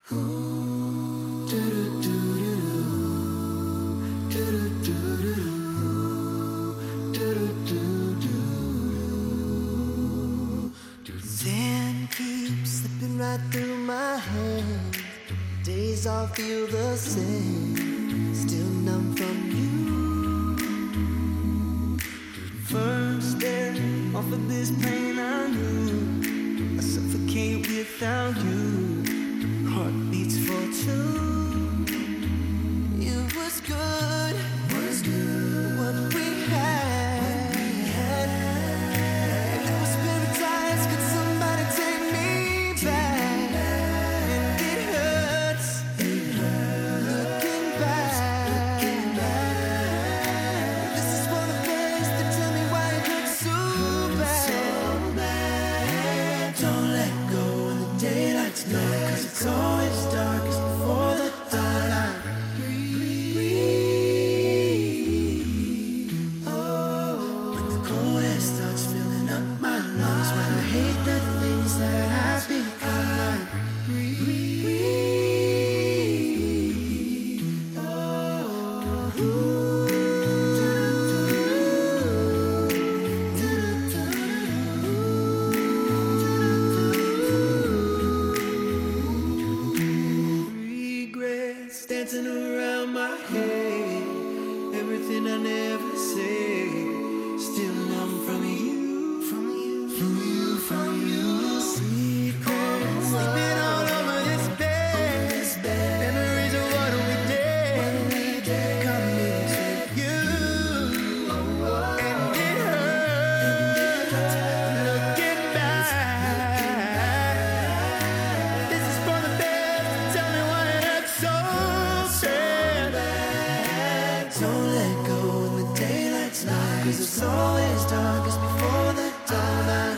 Sand keeps slipping right through my hands. Days all feel the same, still numb from you. First step off of this pain I knew, I suffocate without you. Heart beats for two. It was good, what we had. If it was paradise, could somebody take me back? And it hurts, looking back. This is one of ways to tell me why it hurts so bad. Don't let go when the daylight's gone, 'cause it's always darkest before the dawn. When the cold air starts filling up my lungs, when I hate the things that have become, regrets dancing around my head. Everything I never said, still numb from you. Secrets sleeping all over this bed. Memories of what we did, coming to you. And it hurts, looking back. This is for the best, tell me why it hurts so bad. Don't let go when the daylight's not, 'cause it's always darkest before the dawn. I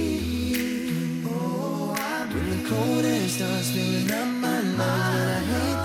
breathe. Oh, when the cold air starts filling up my lungs, when I hate